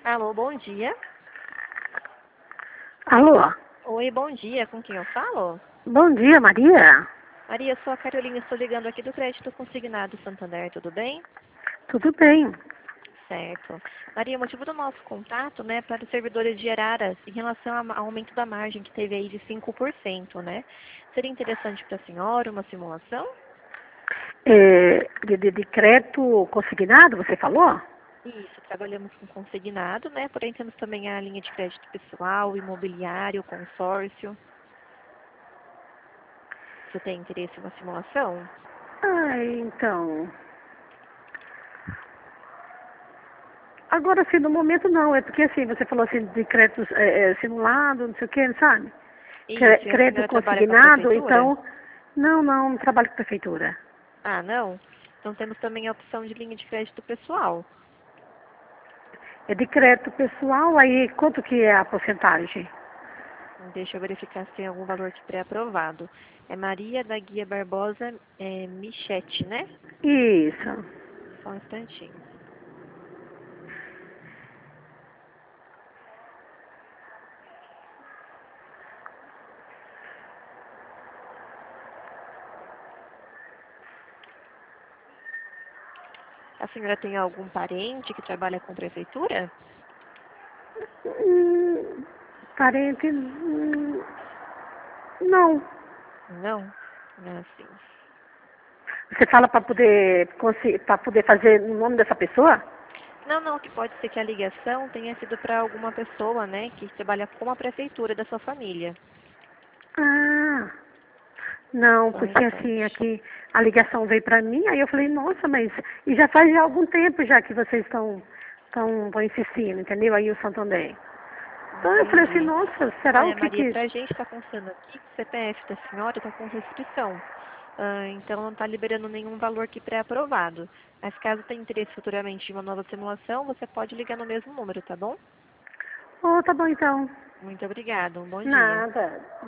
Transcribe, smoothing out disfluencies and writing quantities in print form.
Alô, bom dia. Alô? Oi, bom dia. Com quem eu falo? Bom dia, Maria. Maria, sou a Carolina, estou ligando aqui do Crédito Consignado Santander, tudo bem? Tudo bem? Certo. Maria, o motivo do nosso contato, né, para os servidores de Araras, em relação ao aumento da margem que teve aí de 5%, né? Seria interessante para a senhora uma simulação? De crédito consignado, você falou? Isso, trabalhamos com consignado, né? Porém, temos também a linha de crédito pessoal, imobiliário, consórcio. Você tem interesse em uma simulação? Então. Agora, assim, no momento não. É porque, assim, você falou assim de crédito simulado, não sei o que, sabe? Isso, e a Crédito senhora trabalha com a consignado, prefeitura? então. Não trabalho com prefeitura. Ah, não? Então temos também a opção de linha de crédito pessoal. É de crédito pessoal, aí quanto que é a porcentagem? Deixa eu verificar se tem algum valor de pré-aprovado. É Maria da Guia Barbosa Michete, né? Isso. Só um instantinho. A senhora tem algum parente que trabalha com prefeitura? Hum, Parente. Não. Não? Ah, sim. Você fala para poder fazer no nome dessa pessoa? Não, não, que pode ser que a ligação tenha sido para alguma pessoa, né, que trabalha com a prefeitura da sua família. Ah, não, Só um porque assim, instante. aqui a ligação veio para mim, aí eu falei, nossa, mas e já faz já algum tempo já que vocês estão insistindo, entendeu? Aí o Santander. Então eu falei assim, Entendi. nossa, será o Olha, que Maria, que. para a gente está constando aqui que o CPF da senhora está com restrição. Então não está liberando nenhum valor aqui pré-aprovado. Mas caso tenha interesse futuramente em uma nova simulação, você pode ligar no mesmo número, tá bom? Oh, tá bom então. Muito obrigada. Um bom dia. Nada.